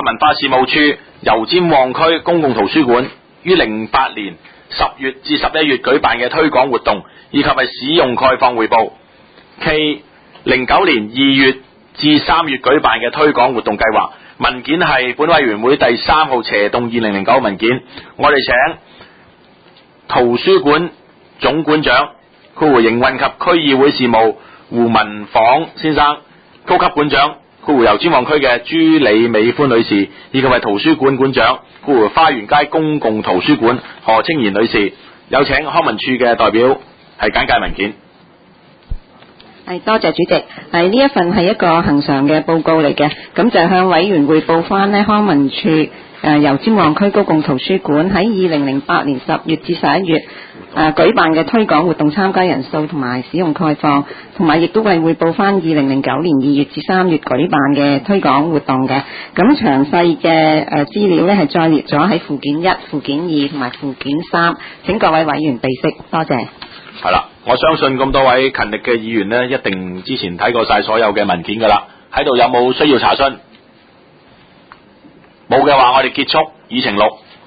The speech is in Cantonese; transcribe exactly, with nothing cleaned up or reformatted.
文化事務處油尖旺區公共圖書館於零八年十月至十一月舉辦嘅推廣活動，以及係使用概況匯報。其零九年二月至三月舉辦嘅推廣活動計劃文件係本委員會第三號斜動二零零九文件。我哋請圖書館總館長括弧營運及區議會事務胡文晃先生，高級館長括弧油尖旺區嘅朱李美歡女士，以及係圖書館館長括弧花園街公共圖書館何清賢女士。有請康文署嘅代表係簡介文件。 係，多謝主席。係呢一份係一個恆常嘅報告嚟嘅，咁就向委員匯報翻呢康文署誒油尖旺區公共圖書館喺二零零八年十月至十一月誒、呃、舉辦嘅推廣活動參加人數同埋使用概況，同埋亦都係匯報翻二零零九年二月至三月舉辦嘅推廣活動嘅。咁詳細嘅誒資料呢係再列咗喺附件一、附件二同埋附件三，請各位委員備悉。多謝。 係啦，我相信咁多位勤力嘅議員呢，一定之前睇過晒所有嘅文件噶啦。喺度有冇需要查詢？冇嘅話，我哋結束議程錄。